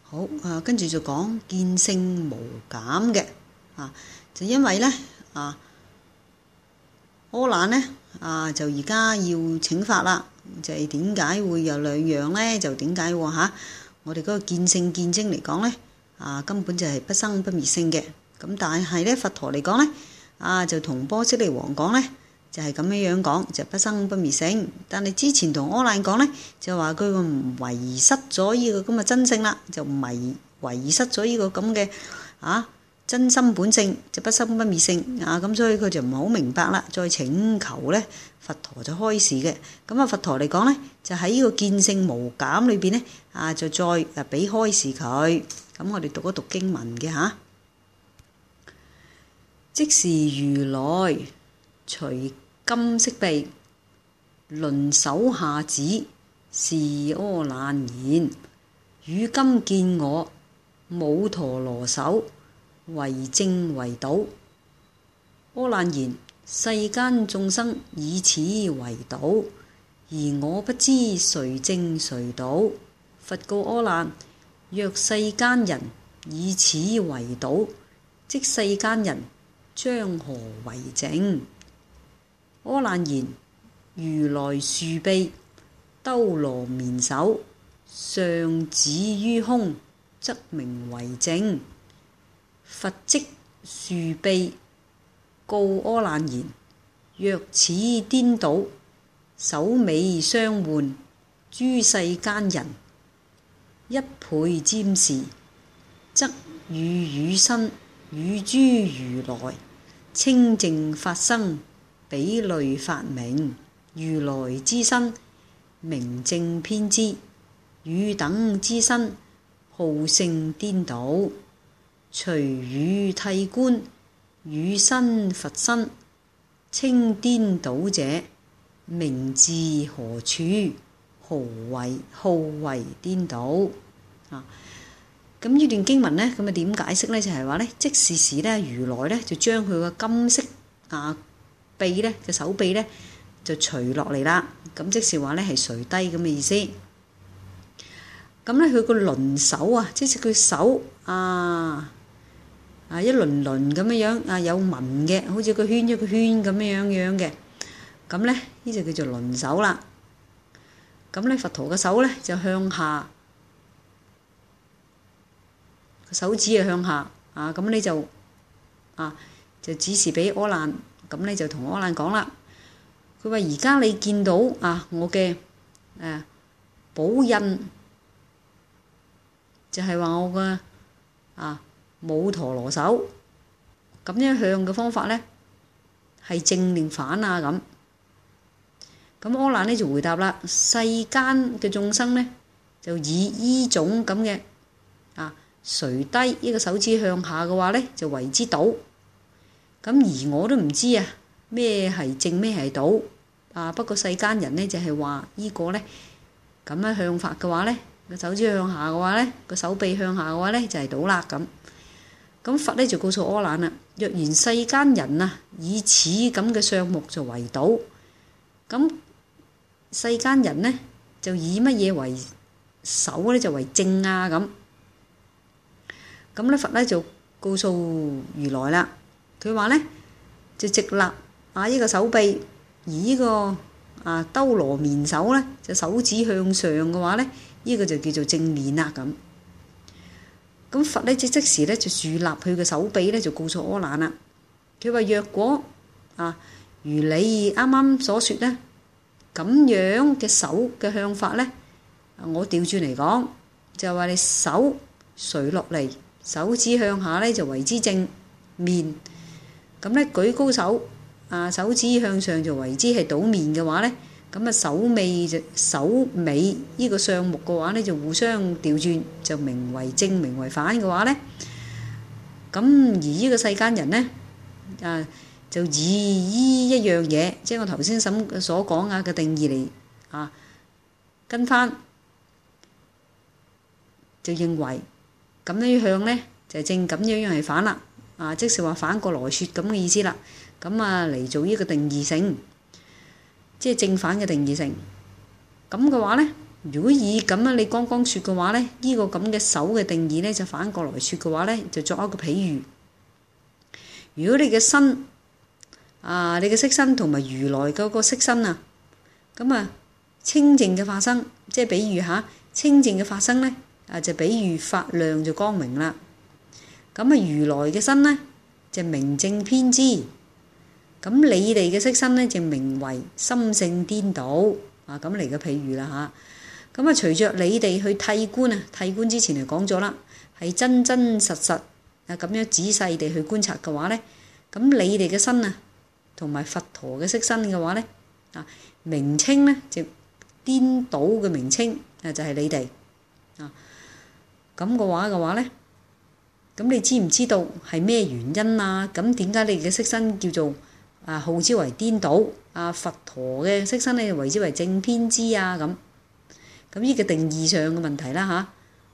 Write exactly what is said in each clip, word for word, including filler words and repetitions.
好啊，跟住就講見性無減嘅啊，就因為咧啊，柯冷咧啊，就而家要請法啦，就係點解會有兩樣咧？就點解喎嚇？我哋嗰個見性見精嚟講咧啊，根本就係不生不滅性嘅。咁但係咧，佛陀嚟講咧啊，就同波斯匿王講咧，就係咁樣樣講，就不生不滅性。但係之前同柯冷講咧，就話佢迷失咗呢個咁嘅真性啦，就迷迷失咗呢個咁嘅啊真心本性，就不生不滅性啊。咁所以佢就唔係好明白啦，再請求咧佛陀就開示嘅。咁啊，佛陀嚟講咧，就喺呢個見性無減裏邊咧啊，就再誒俾開示佢。咁我哋讀一讀經文嘅嚇。即是如來隨金色臂，輪手下指示柯冷言：汝今見我母陀羅手，為正為倒。柯冷言：世間眾生以此為倒，而我不知誰正誰倒。佛告柯冷：若世間人以此為倒，即世間人將何為正？柯冷言：如來豎臂，兜羅綿手，上指於空，則名為正。佛即豎臂告柯冷言：若此顛倒，首尾相換，諸世間人一倍瞻視，則與汝身與諸如來清淨法身，比類法明。如來之身明正偏知，汝等之身好勝顛倒。隨汝諦觀，汝身佛身稱顛倒者，名自何處？號為號為顛倒啊！咁呢段經文呢，咁啊點解釋呢？就係話呢，即是時呢，如來呢就將佢個金色啊臂呢嘅手臂呢就垂落嚟啦。咁即是話呢係垂低咁嘅意思。咁呢佢個輪手啊，即是佢手啊啊一輪輪咁樣樣啊有紋嘅，好似個圈一個圈咁樣樣嘅。咁呢呢就叫做輪手啦。咁呢佛陀嘅手呢就向下。手指啊向下啊，咁你就啊就指示俾柯冷，咁你就同柯冷講啦。佢話而家你見到啊我嘅誒寶印，就係話我嘅啊母陀羅手，咁樣向嘅方法咧係正定反啊咁。咁柯冷呢就回答啦：世間嘅眾生咧就以依種咁嘅啊。垂低呢個手指向下嘅話呢，就為之倒。咁而我都唔知啊，咩係正咩係倒啊？不過世間人呢，就係話呢個呢咁樣向法嘅話呢，個手指向下嘅話呢，個手臂向下嘅話呢，就係倒啦咁。咁佛呢就告訴柯冷啦：若然世間人啊以此咁嘅相目就為倒，咁世間人呢就以乜嘢為手呢？就為正啊咁。咁咧佛咧就告訴如來啦，佢話咧就直立啊呢個手臂，而呢個啊兜羅綿手咧就手指向上嘅話咧，呢個就叫做正面啦咁。咁佛咧即即時咧就豎立佢嘅手臂咧，就告訴柯冷啦，佢話若果啊如你啱啱所說咧，咁樣嘅手嘅向法咧，我調轉嚟講就係話你手垂落嚟。手指向下咧就為之正面，咁咧舉高手啊，手指向上就為之係倒面嘅話咧，咁啊手尾就手尾呢個相目嘅話咧就互相調轉，就名為正名為反嘅話咧，咁而呢個世間人咧啊就以依一樣嘢，即係我頭先審所講啊嘅定義嚟啊跟翻，就認為。咁樣向咧就係正，咁樣樣係反啦，啊，即是話反過來説咁嘅意思啦。咁啊嚟做呢個定義性，即係正反嘅定義性。咁嘅話咧， 如果以咁樣你剛剛説嘅話咧，呢、呢個咁嘅手嘅定義咧，就反過來説嘅話咧，就作一個譬喻。如果你嘅身啊，你嘅色身同埋如來嗰個色身啊，咁啊清淨嘅化生，即係比喻下清淨嘅化生咧，啊就比喻發亮就光明啦。咁啊如來嘅身咧就明淨偏知，咁你哋嘅色身咧就名為心性顛倒啊，咁嚟嘅譬喻啦嚇。咁啊隨着你哋去諦觀啊，諦觀之前就講咗啦，係真真實實啊咁樣仔細地去觀察嘅話咧，咁你哋嘅身啊同埋佛陀嘅色身嘅話咧，啊名稱咧就顛倒嘅名稱啊，就係你哋啊咁嘅話嘅話咧，咁你知唔知道係咩原因啊？咁點解你嘅色身叫做啊號之為顛倒啊？佛陀嘅色身咧為之為正偏知啊？咁咁呢個定義上嘅問題啦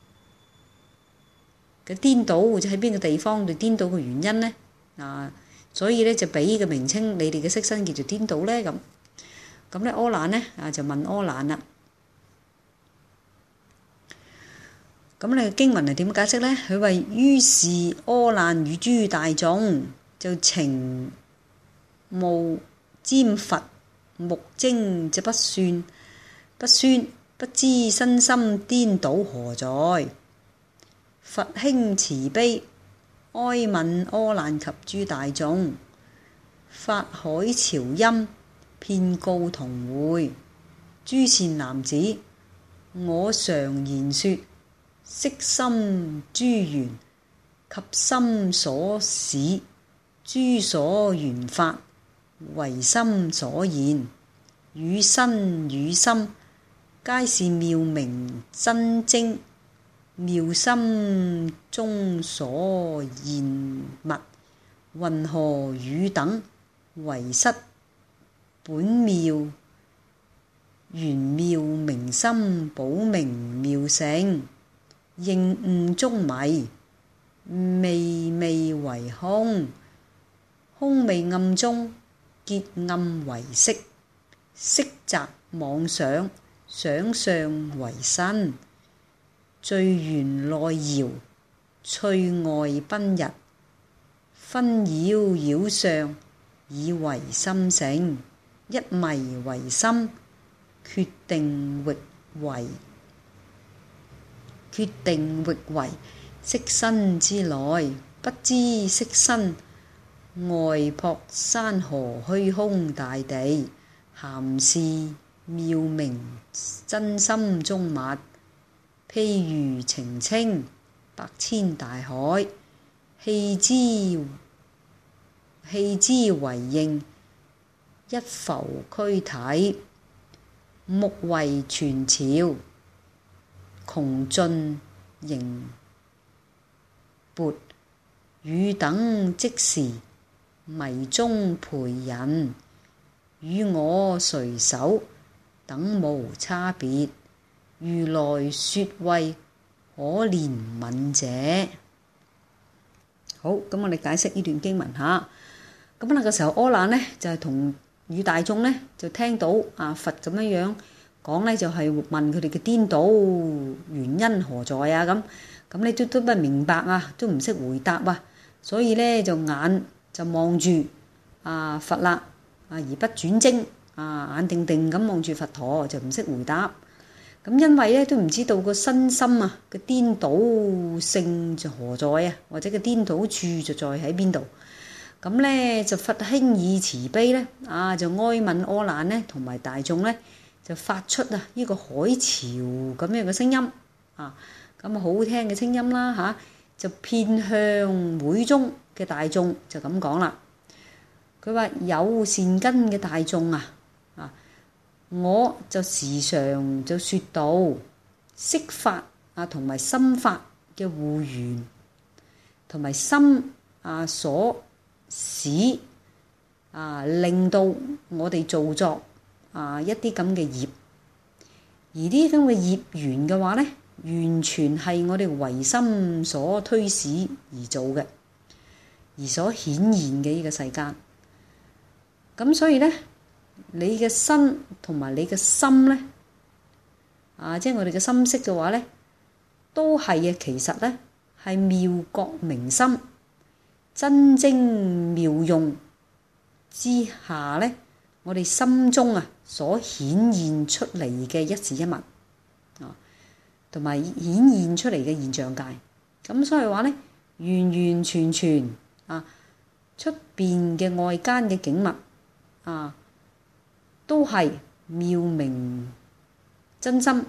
嚇，嘅顛倒就喺邊個地方度顛倒嘅原因咧啊？所以咧就俾個名稱你哋嘅色身叫做顛倒咧咁。咁咧阿難咧啊就問阿難啦。咁你嘅經文係點解釋咧？佢話於是阿難與諸大眾就情慕瞻佛，目睛就不算不宣，不知身心顛倒何在。佛興慈悲，哀憫阿難及諸大眾，法海潮音，遍告同會。諸善男子，我常言說，色心諸緣及心所使，諸所緣法唯心所現，與身與心皆是妙明真精，妙心中所現物，云何汝等遺失本妙玄妙明心寶明妙性，認悟中迷，昧昧為空，空昧暗中結暗為色，色雜妄想，想相為身，聚緣內搖，趣外奔逸，紛擾擾相，以為心性，一迷為心，決定域為決定域為色身之內，不知色身外撲山河虛空大地，咸是妙明真心中物。譬如澄清百千大海，棄之棄之為應一浮軀體，目為全潮，窮盡盈缽。汝等即時迷中陪人，與我垂手等無差別。如來說謂可憐憫者。好，咁我哋解釋呢段經文下。咁嗱個時候阿難呢就係同與大眾呢就聽到啊佛咁樣樣講呢，就係問佢哋嘅顛倒原因何在啊？咁咁你都都不明白啊，都唔識回答啊，所以呢就眼就望住啊佛啦，啊而不轉睛啊，眼定定咁望住佛陀，就唔識回答。咁因為咧都唔知道個身心啊嘅顛倒性就何在啊，或者個顛倒處就在喺邊度。咁咧就佛興以慈悲咧啊，就哀憫阿難咧同埋大眾咧就發出啊呢個海潮咁樣嘅聲音啊，咁啊好聽嘅聲音啦嚇，就遍向會中嘅大眾就咁講啦。佢話有善根嘅大眾啊啊！我就時常就説到色法啊，同埋心法嘅互緣，同埋心啊所使啊，令到我哋造作啊一啲咁嘅業，而啲咁嘅業緣嘅話咧，完全係我哋唯心所推使而做嘅，而所顯現嘅呢個世間。咁所以咧，你嘅身同埋你嘅心咧， 啊，即係我哋嘅心識嘅話咧，都係啊，其實咧係妙覺明心，真正妙用之下咧，我哋心中啊所顯現出嚟嘅一事一物啊，同埋顯現出嚟嘅現象界。咁所以話咧，完完全全啊，出邊嘅外間嘅景物啊，都係妙明真心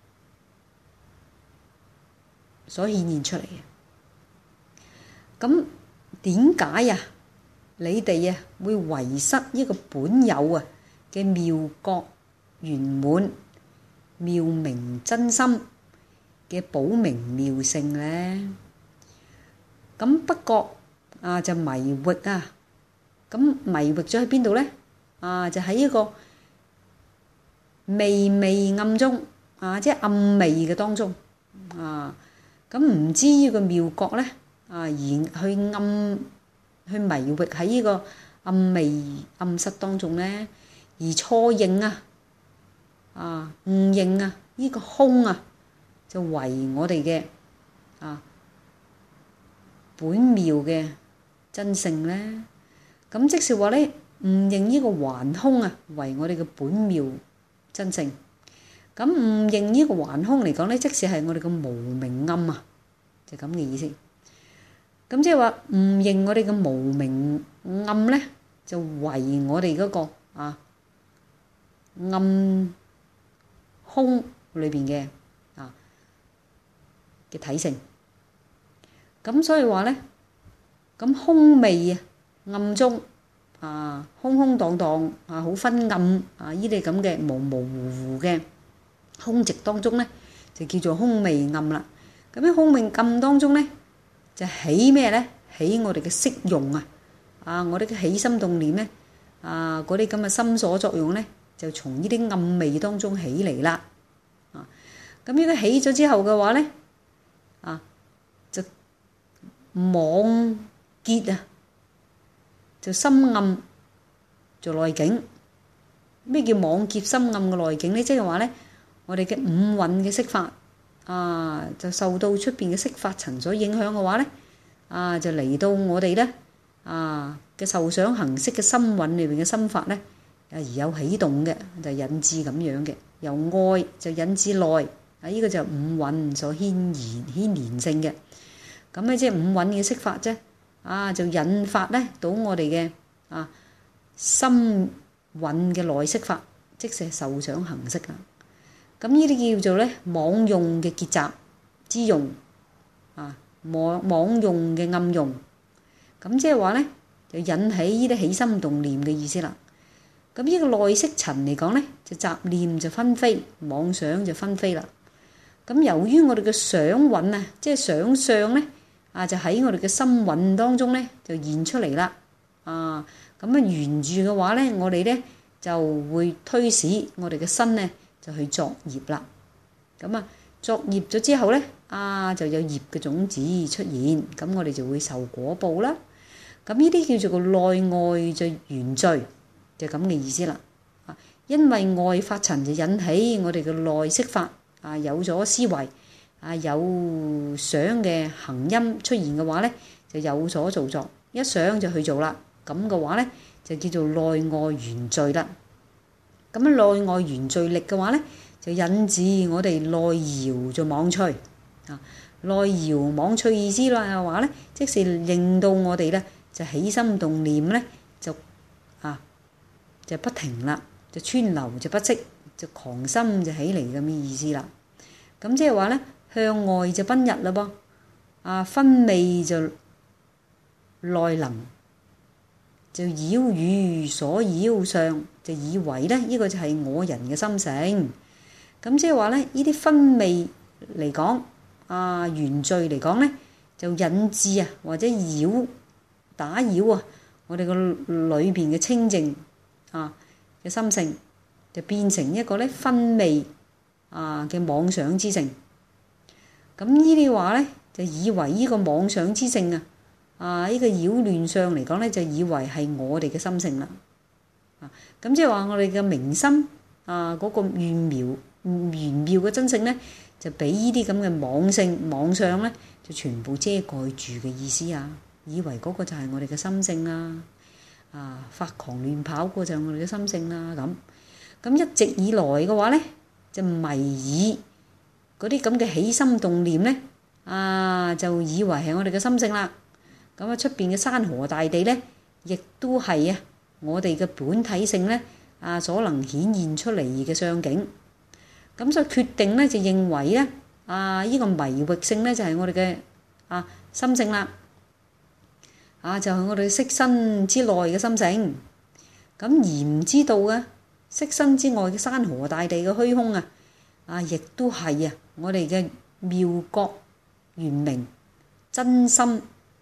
所顯現出嚟嘅。咁點解啊？你哋啊會遺失呢個本有啊嘅妙覺圓滿、妙明真心嘅寶明妙性咧？咁不覺啊就迷域啊，咁迷域咗喺邊度咧？啊就喺呢個微微暗中啊，即係暗微嘅當中啊，咁唔知呢個妙覺咧啊，而去暗去迷域喺呢個暗微暗室當中咧，而錯認啊啊誤認啊呢個空啊，就為我哋嘅啊本妙嘅真性咧。咁即是話咧，誤認呢個頑空啊為我哋嘅本妙真性。咁誤認呢個頑空嚟講咧，即使係我哋嘅無明暗啊，就咁嘅意思。咁即係話誤認我哋嘅無明暗咧，就為我哋嗰個啊暗空裏邊嘅啊嘅體性。咁所以話咧，咁空昧啊暗中啊空空蕩蕩啊好昏暗啊呢啲咁嘅模模糊糊嘅空寂當中咧，就叫做空昧暗啦。咁喺空昧暗當中咧，就起咩咧？起我哋嘅識用啊！啊，我哋嘅起心動念咧，啊嗰啲咁嘅心所作用咧，就從呢啲暗昧當中起嚟啦。啊，咁如果起咗之後嘅話咧，啊就妄結啊，就心暗做內境。咩叫妄結心暗嘅內境咧？即係話咧，我哋嘅五蘊嘅色法啊，就受到出邊嘅色法塵所影響嘅話咧，啊就嚟到我哋咧啊嘅受想行識嘅心蘊裏邊嘅心法咧，啊而有起動嘅，就引致咁樣嘅，由外就引致內啊，呢個就五蘊所牽延牽連性嘅。咁咧即係五蘊嘅色法啫，啊就引發咧到我哋嘅啊心蘊嘅內色法，即係受想行識啦。咁呢啲叫做咧妄用嘅結集之用啊，妄妄用嘅暗用。咁即係話咧，就引起呢啲起心動念嘅意思啦。咁呢個內色塵嚟講咧，就雜念就紛飛，妄想就紛飛啦。咁由於我哋嘅想蘊啊，即係想相咧啊，就喺我哋嘅心蘊當中咧就現出嚟啦。啊，咁啊緣住嘅話咧，我哋咧就會推使我哋嘅身咧就去作業啦。咁啊作業咗之後咧，啊就有業嘅種子出現，咁我哋就會受果報啦。咁呢啲叫做個內外就緣聚，就咁嘅意思啦。啊，因為外法塵就引起我哋嘅內色法啊，有咗思維啊，有想嘅行音出現嘅話咧，就有所造作，一想就去做啦。咁嘅話咧，就叫做內外緣聚啦。咁啊內外緣聚力嘅話咧，就引致我哋內搖就妄趣啊。內搖妄趣意思啦，係話咧，即是令到我哋咧就起心動念咧就啊就不停啦，就川流就不息，就狂心就起嚟咁嘅意思啦。咁即係話咧，向外就奔逸啦噃，啊分味就內臨，就擾與所擾相，就以為咧呢個就係我人嘅心性。咁即係話咧，呢啲分味嚟講啊，緣聚嚟講咧，就引致啊或者擾打擾啊我哋個裏邊嘅清淨啊嘅心性，就變成一個咧分味啊嘅妄想之性。咁呢啲話咧，就以為呢個妄想之性啊啊呢個擾亂相嚟講咧，就以為係我哋嘅心性啦。啊咁即係話我哋嘅明心啊嗰個妙妙玄妙嘅真性咧，就俾呢啲咁嘅妄性妄想咧，就全部遮蓋住嘅意思啊！以為嗰個就係我哋嘅心性啦，啊發狂亂跑嗰個就係我哋嘅心性啦咁。咁一直以來嘅話咧，就迷以嗰啲咁嘅起心動念咧，啊就以為係我哋嘅心性啦。咁啊出邊嘅山河大地咧，亦都係啊我哋嘅本體性咧，啊所能顯現出嚟嘅相境。咁所以決定咧就認為咧，啊呢個迷域性咧就係我哋嘅啊心性啦，啊就係我哋色身之內嘅心性。咁而唔知道嘅色身之外嘅山河大地嘅虛空啊，啊亦都係啊我哋嘅妙覺圓明真心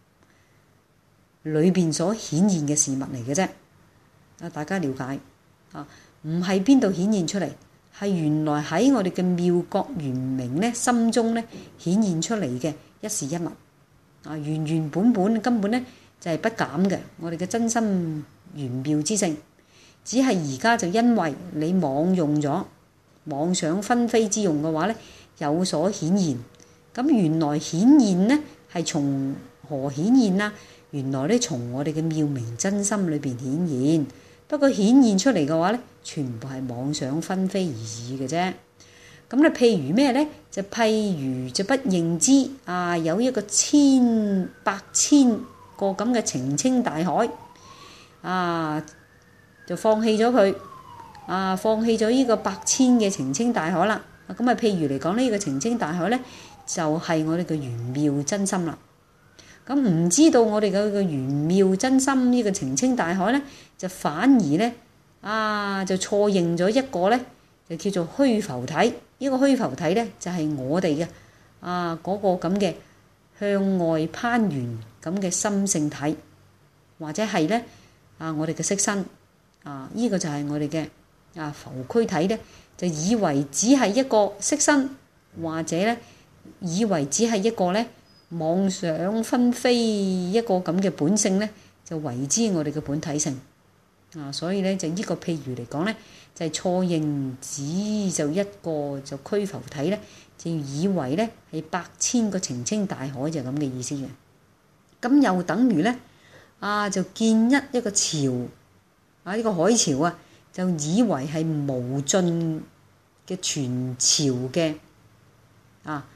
裏邊所顯現嘅事物嚟嘅啫。啊大家了解啊，唔係邊度顯現出嚟，係原來喺我哋嘅妙覺圓明咧心中咧顯現出嚟嘅一事一物啊，原原本本根本咧就係不減嘅我哋嘅真心玄妙之性。只係而家就因為你妄用咗妄想紛飛之用嘅話咧，有所顯現。咁原來顯現呢係從何顯現啊？原來咧從我哋嘅妙明真心裏邊顯現。不過顯現出嚟嘅話咧，全部係妄想紛飛而已嘅啫。咁咧譬如咩咧？就譬如就不認知啊，有一個千百千個咁嘅澄清大海啊。就放棄咗佢啊！放棄咗呢個百千嘅澄清大海啦。咁啊，譬如嚟講呢個澄清大海咧，就係我哋嘅玄妙真心啦。咁唔知道我哋嘅個玄妙真心呢個澄清大海咧，就反而咧啊，就錯認咗一個咧，就叫做虛浮體。呢個虛浮體咧，就係我哋嘅啊嗰個咁嘅向外攀緣咁嘅心性體，或者係咧啊我哋嘅色身。啊！依、這個就係我哋嘅啊浮軀體咧，就以為只係一個色身，或者咧以為只係一個咧妄想紛飛一個咁嘅本性咧，就為之我哋嘅本體性啊！所以咧就呢個譬如嚟講咧，就係、是、錯認只就一個就虛浮體咧，就以為咧係百千個澄清大海就咁嘅意思嘅。咁又等於咧啊，就見一一個潮。啊！呢個海潮啊，就以為係無盡嘅全潮嘅啊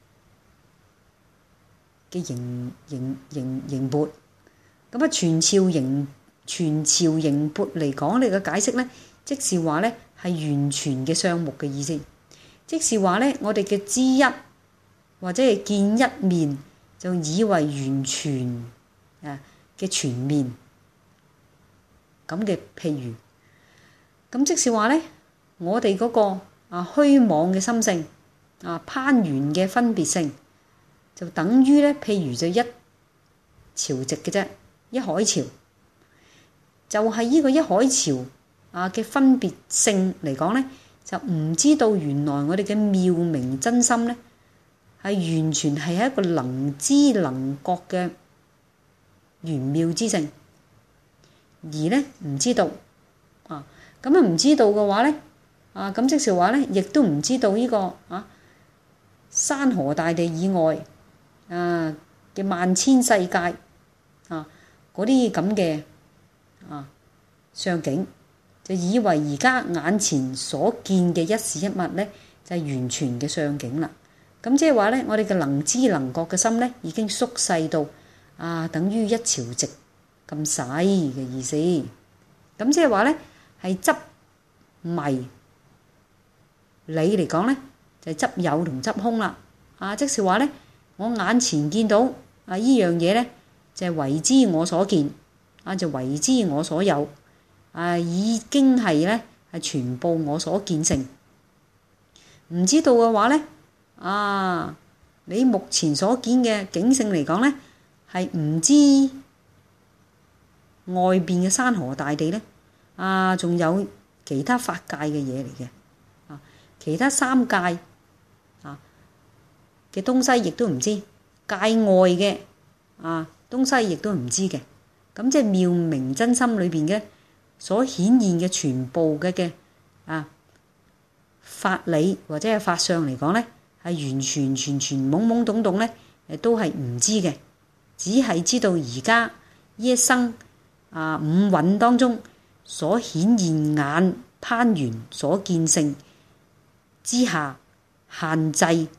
嘅盈盈盈盈缽。咁啊，全潮盈全潮盈缽嚟講，你嘅解釋咧，即是話咧係完全嘅相目嘅意思。即是話咧，我哋嘅知一或者係見一面，就以為完全啊嘅全面。咁嘅譬如，咁即是話咧，我哋嗰個啊虛妄嘅心性啊攀緣嘅分別性，就等於咧，譬如就一潮汐嘅啫，一海潮，就係呢個一海潮啊嘅分別性嚟講咧，就唔知道原來我哋嘅妙明真心咧，係完全係一個能知能覺嘅玄妙之性。而咧唔知道啊，咁啊唔知道嘅話咧啊，咁即是話咧，亦都唔知道呢個啊山河大地以外啊嘅萬千世界啊嗰啲咁嘅啊相境，就以為而家眼前所見嘅一事一物咧，就係完全嘅相境啦。咁即係話咧，我哋嘅能知能覺嘅心咧，已經縮細到啊等於一潮汐咁細嘅意思。咁即係話咧，係執迷理嚟講咧，就係、是、執有同執空啦。啊，即是話咧，我眼前見到啊依樣嘢咧，就係、是、為之我所見，啊就為之我所有，啊已經係咧係全部我所見成。唔知道嘅話咧，啊你目前所見嘅境性嚟講咧，係唔知外邊嘅山河大地咧，啊，仲有其他法界嘅嘢嚟嘅，啊，其他三界啊嘅東西亦都唔知，界外嘅啊東西亦都唔知嘅，咁即係妙明真心裏邊嘅所顯現嘅全部嘅嘅啊法理或者係法相嚟講咧，係完全全全懵懵懂懂咧，誒都係唔知嘅，只係知道而家呢一生啊五蘊當中所顯現眼攀緣所見性之下限制，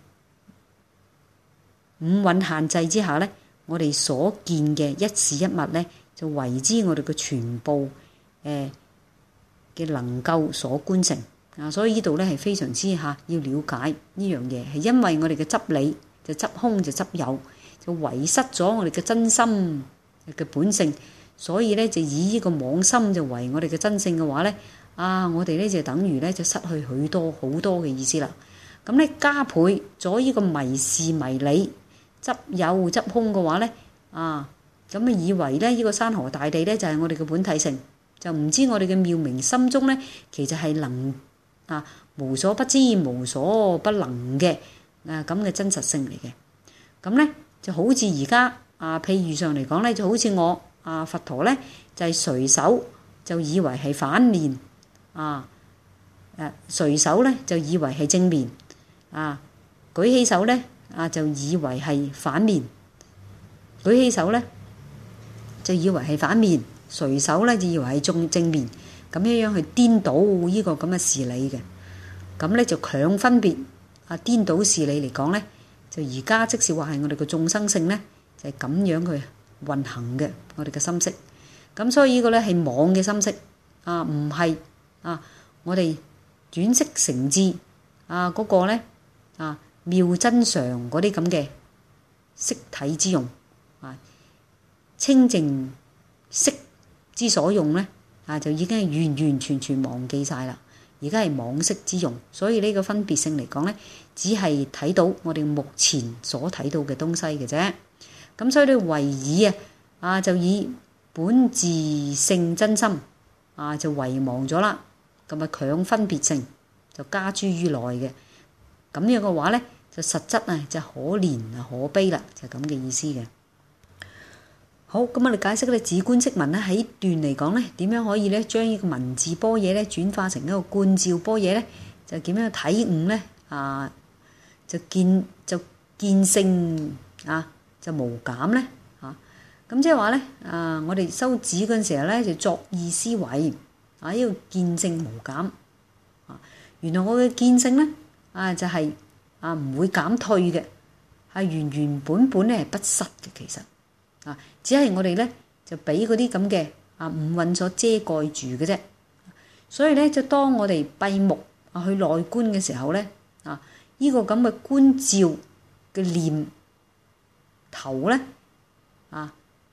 五蘊限制之下咧，我哋所見嘅一事一物咧，就為之我哋嘅全部誒嘅能夠所觀成啊！所以呢度咧係非常之嚇要了解呢樣嘢，係因為我哋嘅執理就執空就執有，就遺失咗我哋嘅真心嘅本性，所以咧就以呢個妄心就為我哋嘅真性嘅話咧，啊我哋咧就等於咧就失去許多好多嘅意思啦。咁咧加倍咗呢個迷事迷理執有執空嘅話咧，啊咁啊以為咧呢個山河大地咧就係我哋嘅本體性，就唔知我哋嘅妙明心中咧其實係能啊無所不知無所不能嘅啊咁嘅真實性嚟嘅。咁咧就好似而家啊譬如上嚟講咧，就好似我啊佛陀咧就係隨手就以為係反面啊，誒隨手咧就以為係正面啊，舉起手咧啊就以為係反面，舉起手咧就以為係反面，隨手咧就以為係正正面，咁樣樣去顛倒呢個咁嘅事理嘅。咁咧就強分別啊顛倒事理嚟講咧，就而家即使話係我哋嘅眾生性咧，就係咁樣去運行嘅我哋嘅心識。咁所以呢個咧係妄嘅心識啊，唔係啊我哋轉識成智啊嗰個咧啊妙真常嗰啲咁嘅色體之用啊，清淨色之所用咧啊，就已經係完完全全忘記晒啦。而家係妄識之用，所以呢個分別性嚟講咧，只係睇到我哋目前所睇到嘅東西嘅啫。咁所以你唯以啊啊就以本自性真心啊就遺忘咗啦，咁啊強分別性就加諸於內嘅，咁樣嘅話咧就實質啊就可憐啊可悲啦，就係咁嘅意思嘅。好，咁我哋解釋咧止觀識文咧喺段嚟講咧，點樣可以咧將呢個文字般若咧轉化成一個觀照般若咧，就點樣體悟咧啊？就見就見性啊，就無減咧嚇。咁即係話咧啊，我哋修止嗰陣時候咧，就作意思維啊，呢個見性無減啊。原來我嘅見性咧啊，就係啊唔會減退嘅，係原原本本咧係不失嘅，其實。啊！只係我哋咧就俾嗰啲咁嘅啊五蘊所遮蓋住嘅啫，所以咧就當我哋閉目啊去內觀嘅時候咧啊，呢個咁嘅觀照嘅念頭咧啊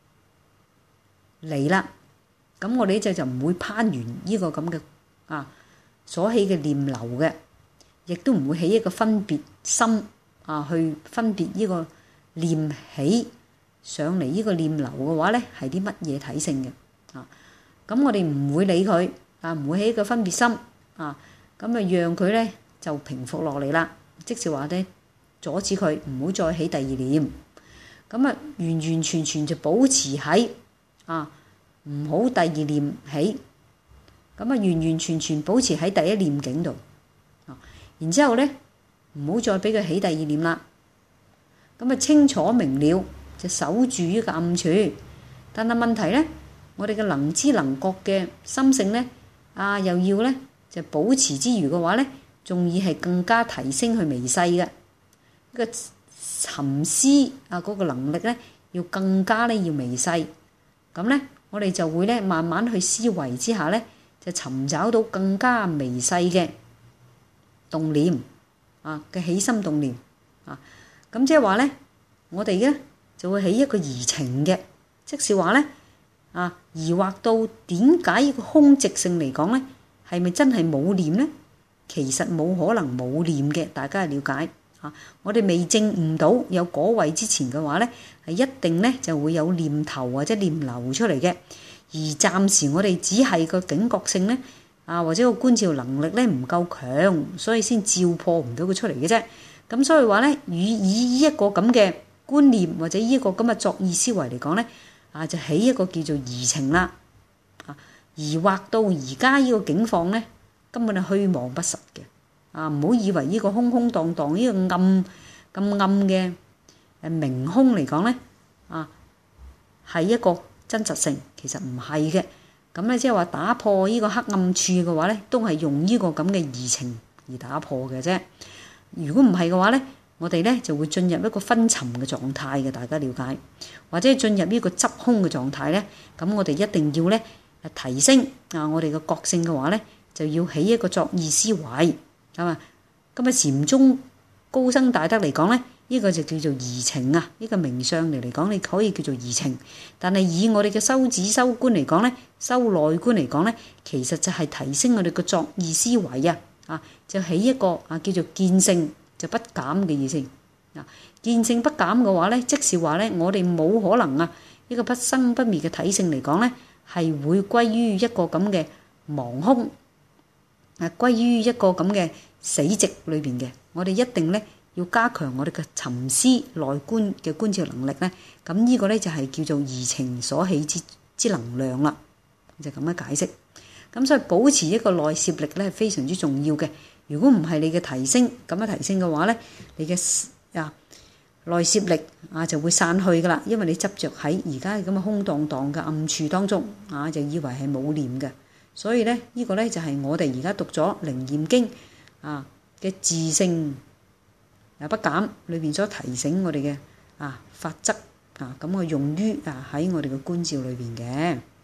嚟啦，咁我哋就就唔會攀緣呢個咁嘅啊所起嘅念流嘅，亦都唔會起一個分別心啊去分別呢個念起上嚟呢個念流嘅話咧，係啲乜嘢體性嘅啊？咁我哋唔會理佢啊，唔會起一個分別心啊，咁啊讓佢咧就平復落嚟啦。即是話咧，阻止佢唔好再起第二念，咁啊完完全全就保持喺啊唔好第二念起，咁啊完完全全保持喺第一念境度啊。然之後咧唔好再俾佢起第二念啦，咁啊清楚明了。就守住呢個暗處，但係問題咧，我哋嘅能知能覺嘅心性咧，啊又要咧就保持之餘嘅話咧，仲要係更加提升去微細嘅，呢個沉思啊嗰個能力咧，要更加咧要微細，咁咧我哋就會咧慢慢去思維之下咧，就尋找到更加微細嘅動念啊嘅起心動念啊，咁即係話咧，我哋咧。就會起一個疑情嘅，即是話咧啊，疑惑到點解呢個空寂性嚟講咧，係咪真係冇念咧？其實冇可能冇念嘅，大家了解啊。我哋未證悟到有果位之前嘅話咧，係一定咧就會有念頭或者念流出嚟嘅。而暫時我哋只係個警覺性咧啊，或者個觀照能力咧唔夠強，所以先照破唔到佢出嚟嘅啫。咁所以話咧，與以一個咁嘅觀念或者呢個咁嘅作意思維嚟講咧，啊就起一個叫做疑情啦，啊疑惑到而家呢個境況咧根本係虛妄不實嘅， 啊，唔好以為呢個空空蕩蕩呢個暗咁暗嘅誒明空嚟講咧，啊係一個真實性，其實唔係嘅。咁咧即係話打破呢個黑暗處嘅話咧，都係用呢個咁嘅移情而打破嘅啫。如果唔係嘅話咧，我哋咧就會進入一個昏沉嘅狀態嘅，大家了解，或者進入呢個執空嘅狀態咧。咁我哋一定要咧提升啊，我哋嘅覺性嘅話咧，就要起一個作意思維，係嘛？咁啊禪宗高僧大德嚟講咧，呢個就叫做移情啊。呢個名相嚟嚟講，你可以叫做移情。但係以我哋嘅修止修觀嚟講咧，修內觀嚟講咧，其實就係提升我哋嘅作意思維啊，啊就起一個啊叫做見性就不減嘅意思。嗱，見性不減嘅話咧，即是話咧，我哋冇可能啊，呢個不生不滅嘅體性嚟講咧，係會歸於一個咁嘅茫空，啊歸於一個咁嘅死寂裏邊嘅。我哋一定咧要加強我哋嘅沉思內觀嘅觀照能力咧。咁呢個咧就係叫做移情所起之之能量啦，就咁樣解釋。咁所以保持一個內攝力咧係非常之重要嘅。如果唔係你嘅提升咁樣提升嘅話咧，你嘅啊內攝力啊就會散去噶啦，因為你執着喺而家咁嘅空蕩蕩嘅暗處當中啊，就以為係冇念嘅。所以咧呢、呢個咧就係我哋而家讀咗《靈驗經》啊嘅自性啊不減裏邊所提醒我哋嘅啊法則啊，咁我用於啊喺我哋嘅觀照裏邊嘅。